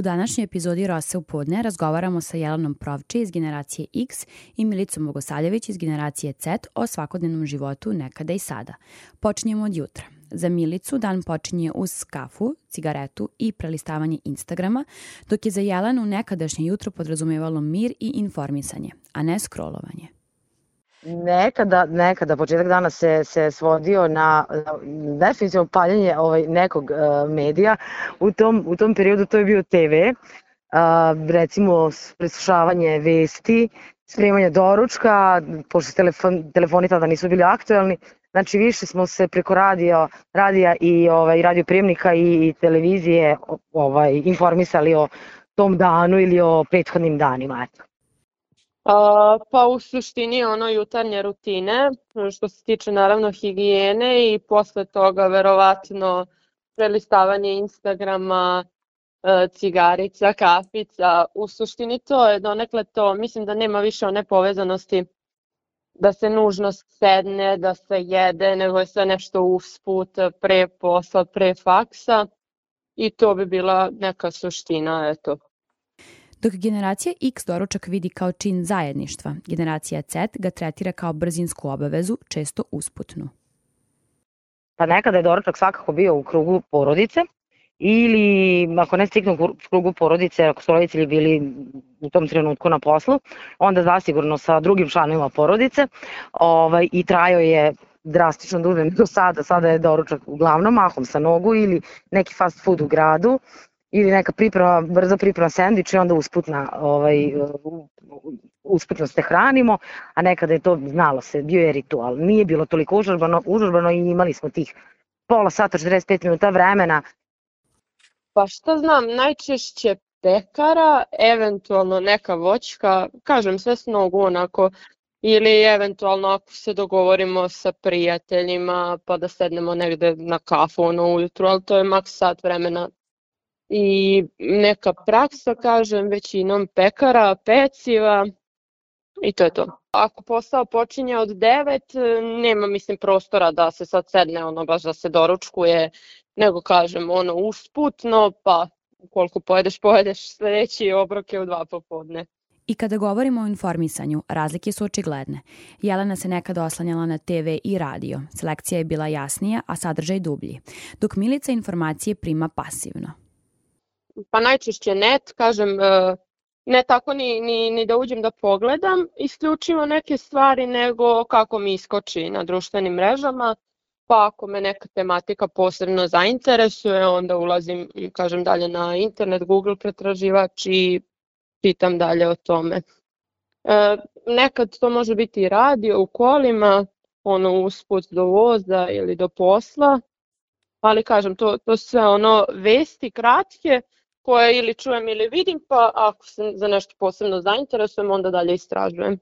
U današnjoj epizodi Rose u podne razgovaramo sa Jelenom Provče iz generacije X i Milicom Bogosavljević iz generacije Z o svakodnevnom životu nekada i sada. Počinjemo od jutra. Za Milicu dan počinje uz kafu, cigaretu i prelistavanje Instagrama, dok je za Jelenu nekadašnje jutro podrazumevalo mir i informisanje, a ne scrollovanje. Nekada početak dana se svodio na definitivno paljenje nekog medija. U tom periodu to je bio TV, recimo preslušavanje vesti, spremanje doručka, pošto telefoni tada nisu bili aktuelni. Znači više smo se preko radija i radioprijemnika i televizije informisali o tom danu ili o prethodnim danima. Pa u suštini jutarnje rutine, što se tiče naravno higijene i posle toga verovatno prelistavanje Instagrama, cigarica, kafica. U suštini to je donekle to, mislim da nema više one povezanosti da se nužno sedne, da se jede, nego je sve nešto usput, pre posla, pre faksa i to bi bila neka suština, eto. Dok generacija X doručak vidi kao čin zajedništva, generacija Z ga tretira kao brzinsku obavezu, često usputnu. Pa nekada je doručak svakako bio u krugu porodice ili ako ne stignu u krugu porodice, ako su roditelji bili u tom trenutku na poslu, onda zasigurno sa drugim članovima porodice i trajao je drastično duže nego sada. Sada je doručak uglavnom mahom sa nogu ili neki fast food u gradu ili neka brza priprema sendviča i onda usputno se hranimo, a nekada je to znalo se, bio je ritual. Nije bilo toliko užurbano i imali smo tih pola sata, 45 minuta vremena. Pa šta znam, najčešće pekara, eventualno neka voćka, kažem sve s nogu onako, ili eventualno ako se dogovorimo sa prijateljima pa da sednemo negde na kafu ujutru, ali to je maks sat vremena. I neka praksa, kažem, većinom pekara, peciva i to je to. Ako posao počinje od 9, nema prostora da se sad sedne baš da se doručkuje, nego kažem usputno, pa koliko pojedeš, sledeći obrok je u 2 popodne. I kada govorimo o informisanju, razlike su očigledne. Jelena se nekada oslanjala na TV i radio. Selekcija je bila jasnija, a sadržaj dublji. Dok Milica informacije prima pasivno. Pa najčešće net, kažem, ne tako ni da uđem da pogledam isključivo neke stvari, nego kako mi iskoči na društvenim mrežama, pa ako me neka tematika posebno zainteresuje, onda ulazim, kažem, dalje na internet, Google pretraživač i pitam dalje o tome. Nekad to može biti i radio u kolima, usput do voza ili do posla, ali kažem, to sve vesti kratke, koje ili čujem ili vidim, pa ako se za nešto posebno zainteresujem, onda dalje istražujem.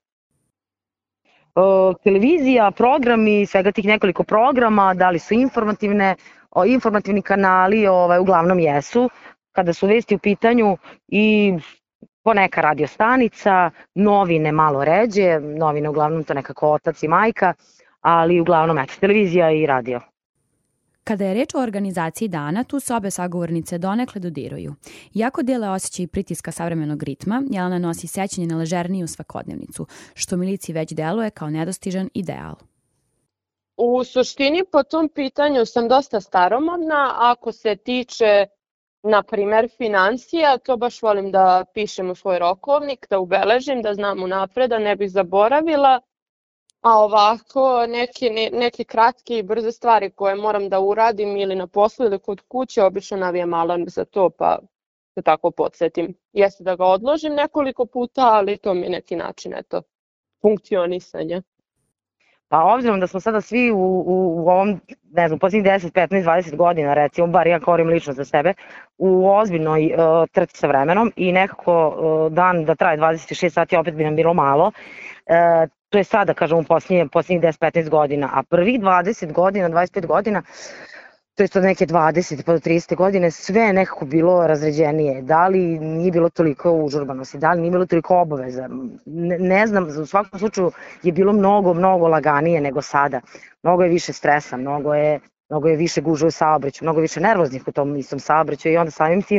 Televizija, programi, svega tih nekoliko programa, da li su informativni kanali, uglavnom jesu, kada su vesti u pitanju i poneka radio stanica, novine malo ređe, novine uglavnom to nekako otac i majka, ali uglavnom televizija i radio. Kada je reč o organizaciji dana, tu se obe sagovornice donekle dodiruju. Iako dele osjećaj pritiska savremenog ritma, Jelena nosi sećanje na ležerniju svakodnevnicu, što Milici već deluje kao nedostižan ideal. U suštini po tom pitanju sam dosta staromodna. Ako se tiče, na primer, financija, to baš volim da pišem u svoj rokovnik, da ubeležim, da znam unapred, da ne bih zaboravila. A ovako, neke kratke i brze stvari koje moram da uradim ili na poslu ili kod kuće, obično navijam alarm za to, pa se tako podsjetim. Jeste da ga odložim nekoliko puta, ali to mi je neki način, funkcionisanja. Pa obzirom da smo sada svi u ovom, posljednjih 10, 15, 20 godina, recimo, bar ja govorim lično za sebe, u ozbiljnoj trci sa vremenom i nekako dan da traje 26 sati opet bi nam bilo malo. To je sada, kažem, u posljednjih 10-15 godina, a prvih 20 godina, 25 godina, to je od neke 20 pa do 30 godine, sve je nekako bilo razređenije. Da li nije bilo toliko užurbanosti, da li nije bilo toliko obaveza, ne znam, u svakom slučaju je bilo mnogo laganije nego sada. Mnogo je više stresa, mnogo je više gužve u saobraćaju, mnogo više nervoznih u tom istom saobraćaju i onda samim tim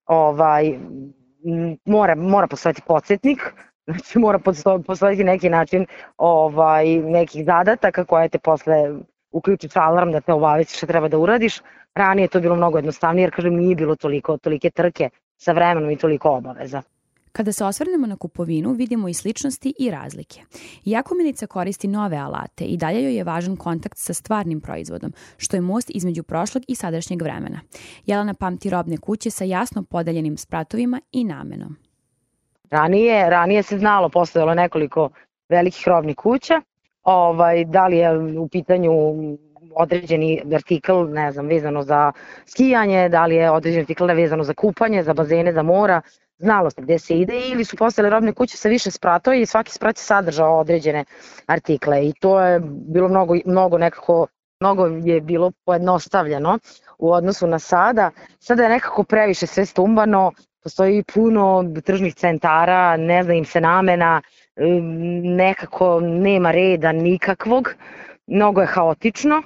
mora postojati podsjetnik, znači mora postojati neki način nekih zadataka koje te posle uključiš alarm da te obavesti šta treba da uradiš. Ranije je to bilo mnogo jednostavnije jer, kažem, nije bilo tolike trke sa vremenom i toliko obaveza. Kada se osvrnemo na kupovinu, vidimo i sličnosti i razlike. Iako Milica koristi nove alate, i dalje joj je važan kontakt sa stvarnim proizvodom, što je most između prošlog i sadašnjeg vremena. Jelena pamti robne kuće sa jasno podeljenim spratovima i namenom. Ranije se znalo, postojalo nekoliko velikih robnih kuća, da li je u pitanju određeni artikl, ne znam, vezano za skijanje, da li je određeni artikl vezano za kupanje, za bazene, za mora, znalo se gde se ide, ili su postojale robne kuće sa više spratova i svaki sprat je sadržao određene artikle i to je bilo mnogo je bilo pojednostavljeno u odnosu na sada. Sada je nekako previše sve stumbano, postoji puno tržnih centara, ne zna im se namena, nekako nema reda nikakvog, mnogo je haotično,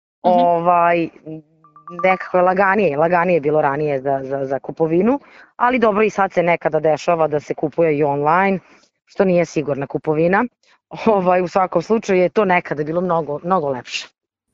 nekako je laganije bilo ranije za kupovinu, ali dobro, i sad se nekada dešava da se kupuje i online, što nije sigurna kupovina. U svakom slučaju je to nekada bilo mnogo lepše.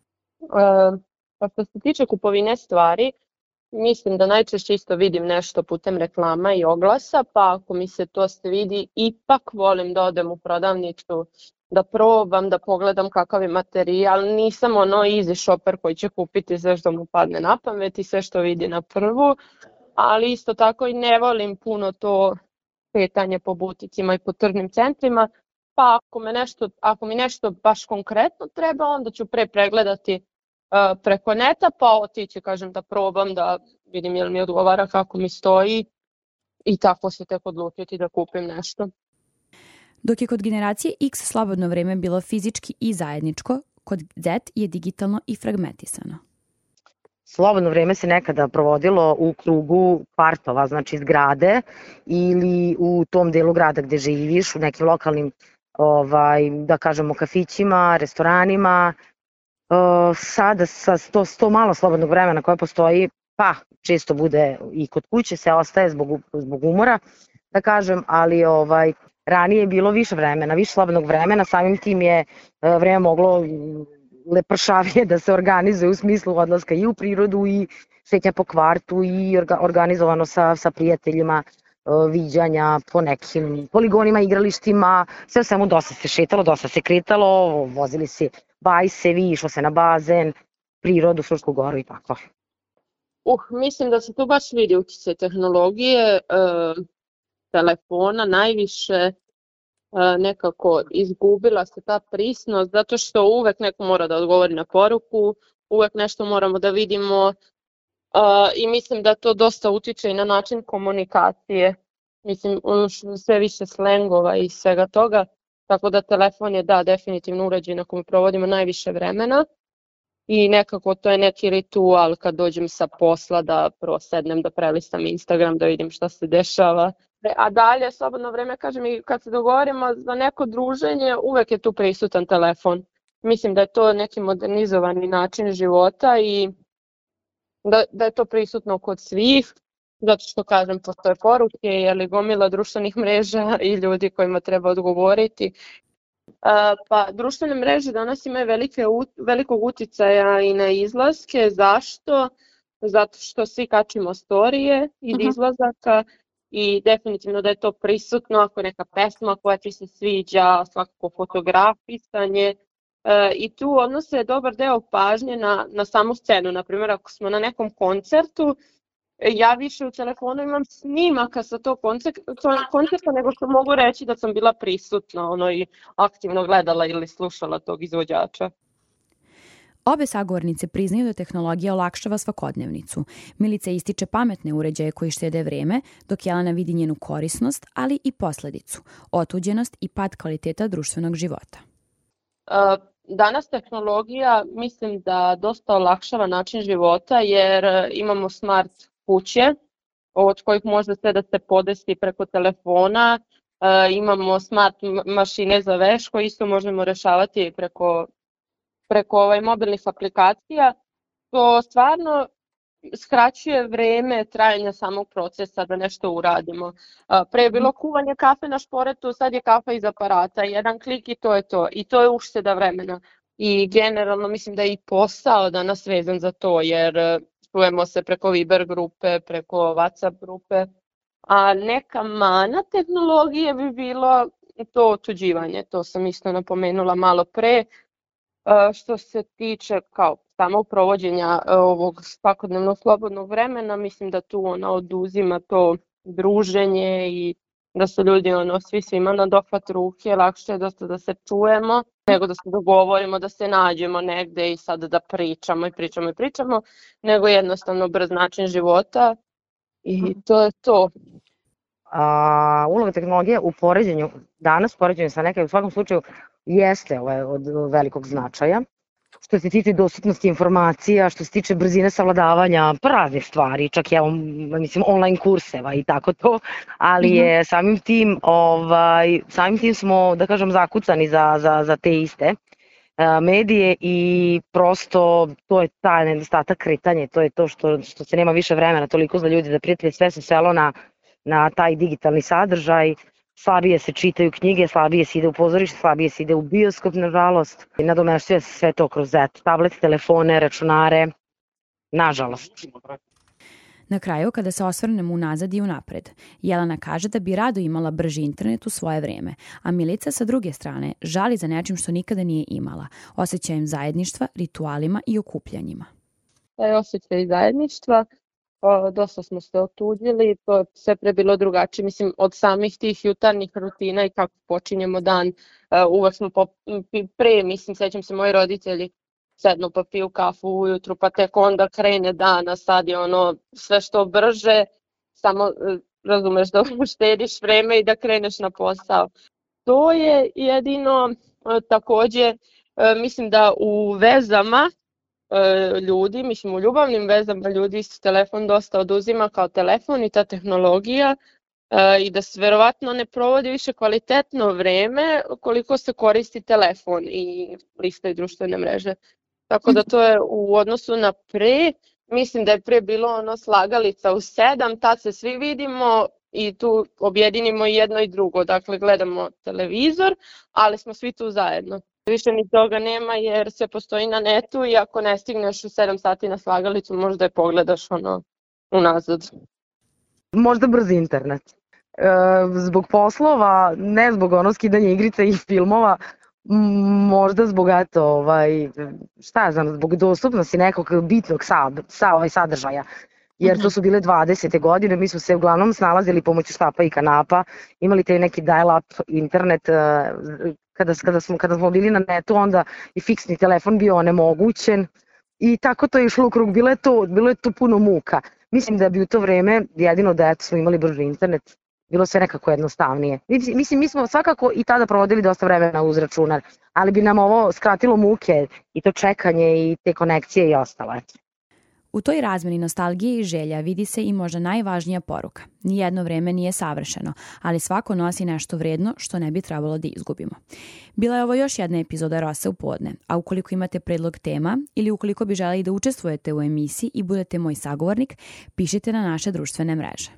Pa što se tiče kupovine stvari, mislim da najčešće isto vidim nešto putem reklama i oglasa, pa ako mi se to svidi, ipak volim da odem u prodavnicu, da probam, da pogledam kakav je materijal. Nisam easy shopper koji će kupiti sve što mu padne na pamet i sve što vidi na prvu, ali isto tako i ne volim puno to petanje po buticima i po tržnim centrima, pa ako mi nešto baš konkretno treba, onda ću pre pregledati preko neta, pa otići, kažem, da probam, da vidim jel mi odgovara, kako mi stoji i tako se tek odlučiti da kupim nešto. Dok je kod generacije X slobodno vreme bilo fizički i zajedničko, kod Z je digitalno i fragmentisano. Slobodno vreme se nekada provodilo u krugu kvartova, znači zgrade, ili u tom delu grada gde živiš, u nekim lokalnim, da kažemo, kafićima, restoranima. Sada sa to malo slobodnog vremena koje postoji, pa često bude i kod kuće, se ostaje zbog umora, da kažem, ali ranije je bilo više vremena, više slobodnog vremena, samim tim je vreme moglo lepršavije da se organizuje u smislu odlaska i u prirodu i šetnja po kvartu i organizovano sa prijateljima, viđanja po nekim poligonima, igralištima, sve u svemu dosta se šetalo, dosta se kretalo, vozili se bajsevi, išlo se na bazen, prirodu, Frušku goru i tako. Mislim da se tu baš vidi uticaj tehnologije, telefona najviše, nekako izgubila se ta prisnost, zato što uvek neko mora da odgovori na poruku, uvek nešto moramo da vidimo i mislim da to dosta utiče i na način komunikacije. Mislim, sve više slengova i svega toga, tako da telefon je definitivno uređaj na kojem provodimo najviše vremena i nekako to je neki ritual kad dođem sa posla da prvo sednem da prelistam Instagram da vidim šta se dešava. A dalje, slobodno vreme, kažem, i kad se dogovorimo za neko druženje, uvek je tu prisutan telefon. Mislim da je to neki modernizovani način života i da je to prisutno kod svih, zato što, kažem, postoje poruke, gomila društvenih mreža i ljudi kojima treba odgovoriti. Pa društvene mreže danas imaju velikog uticaja i na izlaske. Zašto? Zato što svi kačimo storije iz izlazaka i definitivno da je to prisutno, ako neka pesma koja ti se sviđa, svakako fotografisanje i tu odnose dobar deo pažnje na samu scenu. Naprimjer, ako smo na nekom koncertu, ja više u telefonu imam snimaka sa tog koncerta nego što mogu reći da sam bila prisutna i aktivno gledala ili slušala tog izvođača. Obe sagovornice priznaju da tehnologija olakšava svakodnevnicu. Milica ističe pametne uređaje koji štede vreme, dok Jelena vidi njenu korisnost, ali i posledicu, otuđenost i pad kvaliteta društvenog života. Danas tehnologija mislim da dosta olakšava način života jer imamo smart kuće od kojih može sve da se podesi preko telefona, imamo smart mašine za veš koje isto možemo rešavati preko mobilnih aplikacija. To stvarno skraćuje vreme trajanja samog procesa da nešto uradimo. Pre je bilo kuvanje kafe na šporetu, sad je kafa iz aparata, jedan klik i to je to. I to je ušteda vremena. I generalno mislim da je i posao danas vezan za to, jer čujemo se preko Viber grupe, preko WhatsApp grupe, a neka mana tehnologije bi bilo to otuđivanje, to sam isto napomenula malo pre. Što se tiče kao samog provođenja ovog svakodnevnog slobodnog vremena, mislim da tu ona oduzima to druženje i da su ljudi svi svima na dohvat ruke, lakše je dosta da se čujemo nego da se dogovorimo, da se nađemo negde i sad da pričamo, nego jednostavno brz način života i to je to. Uloga tehnologije u poređenju, danas poređenju sa nekaj u svakom slučaju jeste od velikog značaja. Što se tiče dostupnosti informacija, što se tiče brzine savladavanja raznih stvari, čak mislim online kurseva i tako to, ali je samim tim smo, da kažem, zakucani za te iste medije i prosto to je taj nedostatak kretanja, to je to što se nema više vremena toliko za ljudi da prijatelje, sve se svelo na taj digitalni sadržaj. Slabije se čitaju knjige, slabije se ide u pozorište, slabije se ide u bioskop, nažalost. I nadomešćuje se sve to kroz tablet, telefone, računare, nažalost. Na kraju, kada se osvrnemo unazad i unapred, Jelena kaže da bi rado imala brži internet u svoje vreme, a Milica sa druge strane žali za nečim što nikada nije imala, osjećajem zajedništva, ritualima i okupljanjima. Taj osjećaj zajedništva, dosta smo se otuđili, to je sve pre bilo drugačije, mislim, od samih tih jutarnjih rutina i kako počinjemo dan, uvek smo mislim, sećam se, moji roditelji sednu pa piju kafu ujutru, pa tek onda krene dan, a sad je sve što brže, samo razumeš da uštediš vreme i da kreneš na posao. To je jedino, takođe, mislim da u vezama ljudi, mislim u ljubavnim vezama ljudi isto telefon dosta oduzima kao telefon i ta tehnologija i da se verovatno ne provodi više kvalitetno vreme koliko se koristi telefon i lista i društvene mreže. Tako da to je u odnosu na pre, mislim da je pre bilo slagalica u 7, tad se svi vidimo i tu objedinimo i jedno i drugo, dakle gledamo televizor, ali smo svi tu zajedno. Više ni toga nema jer sve postoji na netu i ako ne stigneš u 7 sati na slagalicu možda je pogledaš unazad. Možda brz internet. Zbog poslova, ne zbog skidanja igrica i filmova, možda zbog zbog dostupnosti nekog bitnog sadržaja. Jer to su bile 20. godine, mi smo se uglavnom snalazili pomoću štapa i kanapa, imali taj neki dial-up internet, kada smo bili na netu, onda i fiksni telefon bio onemogućen i tako to je išlo u krug, bilo je to puno muka. Mislim da bi u to vreme, jedino da smo imali brži internet, bilo sve nekako jednostavnije. Mislim, mi smo svakako i tada provodili dosta vremena uz računar, ali bi nam ovo skratilo muke i to čekanje i te konekcije i ostalo. U toj razmeni nostalgije i želja vidi se i možda najvažnija poruka. Nijedno vreme nije savršeno, ali svako nosi nešto vredno što ne bi trebalo da izgubimo. Bila je ovo još jedna epizoda Rosa u podne, a ukoliko imate predlog tema ili ukoliko bi želeli da učestvujete u emisiji i budete moj sagovornik, pišite na naše društvene mreže.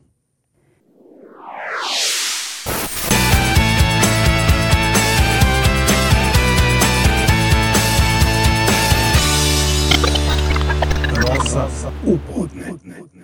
Rosa u podne.